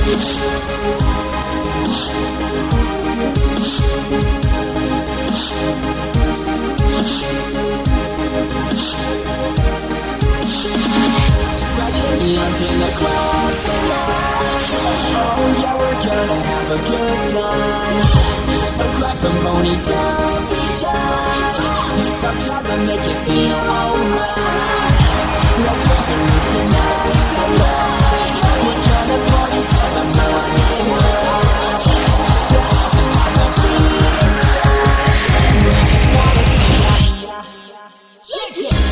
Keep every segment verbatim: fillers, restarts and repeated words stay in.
Until the clouds align. Oh yeah, we're gonna have a good time. So grab some pony, don't be shy. It's our job to make it feel alright. Let's raise the roof tonight, it's the light. We're gonna party till the morning light. The house is hot, the beat is tight. We just wanna see ya shake it.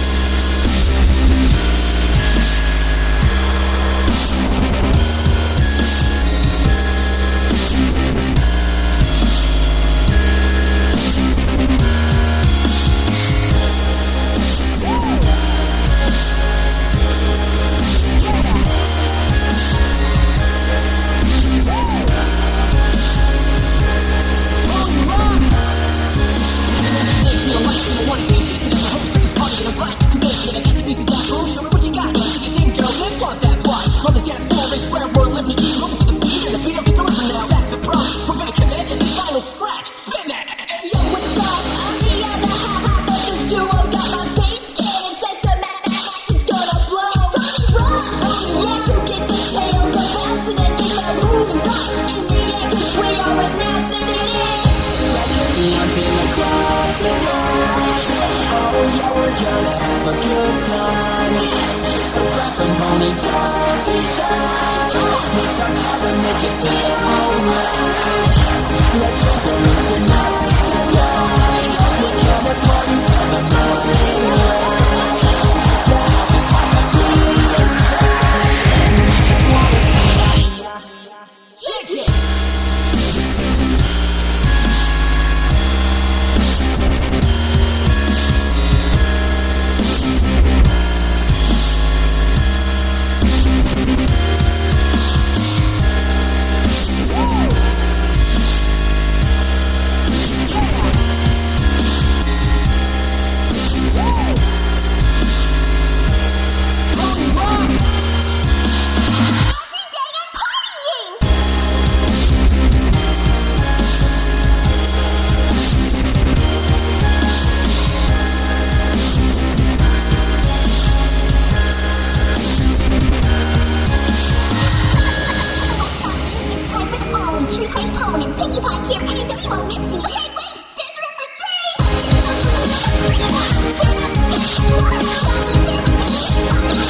Scratch, spin that. Hey, yo, what's up? I'm the other half of this duo. Got my face skin, sentimental action's gonna blow. It's fun, oh yeah, to get the tails of bouncing and get the moves up in the air, 'cause we are announcing it is Stretch your hands in the clouds tonight. Oh yeah, we're gonna have a good time. So grab some pony, don't be shy. It's our job to make it feel alright. Let's raise the roof tonight, it's the light. We're gonna party till the morning light. The house is hot, the beat is tight. We just wanna see ya shake it.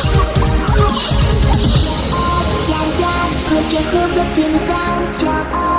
Put your hooves up to the sound, jump up.